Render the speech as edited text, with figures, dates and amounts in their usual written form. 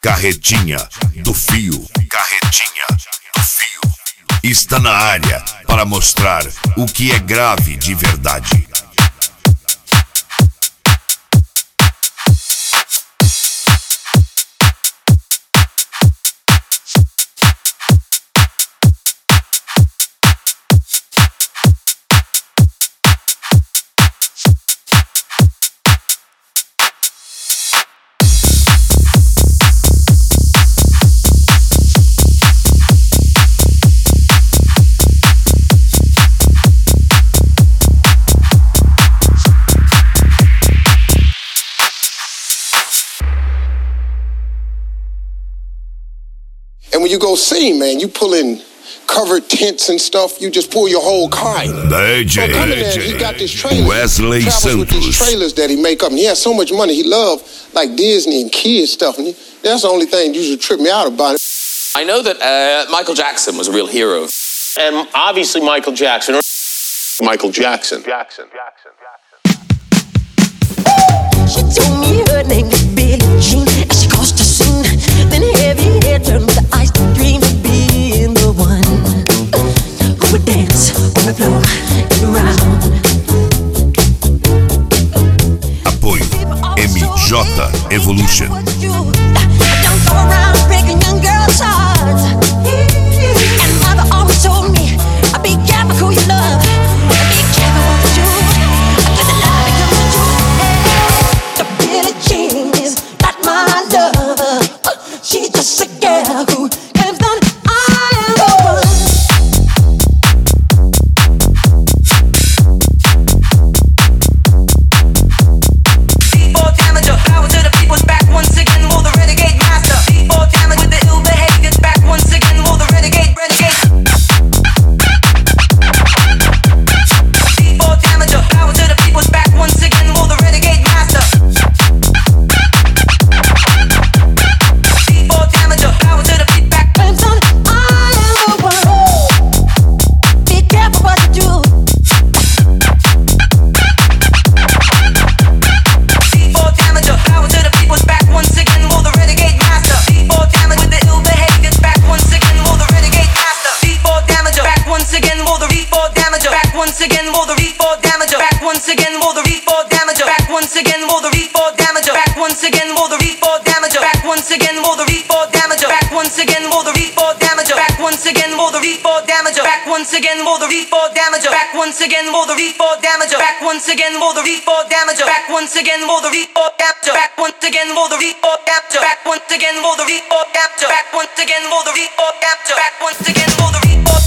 Carretinha do Fio. Carretinha do Fio. Está na área para mostrar o que é grave de verdade. And when you go sing, man, you pull in covered tents and stuff. You just pull your whole car in. He got this trailer. Wesley he travels with these Santos. trailers that he make up. And he has so much money. He love like Disney and kids stuff. And that's the only thing that usually trip me out about it. I know that Michael Jackson was a real hero. And obviously Michael Jackson. Michael Jackson. She told me her name was Billie Jean, and she caused a scene. Then heavy hair turned with the ice dream of being the one who would dance on the floor and around. Apoio MJ Evolution. Don't go around breaking young girls' hearts. And mother always told me, be careful who you love, and be careful what you do. Cause the love becomes true. The Billie Jean is not my lover. She's just a girl who claims that I am the one. People damager, power to the people's back once again. Will the renegade master? People damage with the ill behaviors back once again. Will the renegade? People damager, power to the people's back once again. Will the renegade master? People damager, power to the people back. Claims that I am the one. Be careful what you do. People damager, power to the people's back once again. Will the renegade master? People damage with the ill behaviors back once again. Will the renegade master? People damager, back once again. Will the people damager? Back once again. Will the people damager? Back once again. Will the people damager? Back once again. Will the people damager? Back once again. Will the people damager? Back once again. Will the people damager? Back once again. Will the people damager? Back once again. Will the people damager? Back once again. Will the people damager? Back once again. Will the people damager? Back once again. Will the people damager? Back once again. Will the people damager? Back once again. Will the people damager? Back once again. Will the people damager? Back once again. Will the people damager? Back once again. Will the people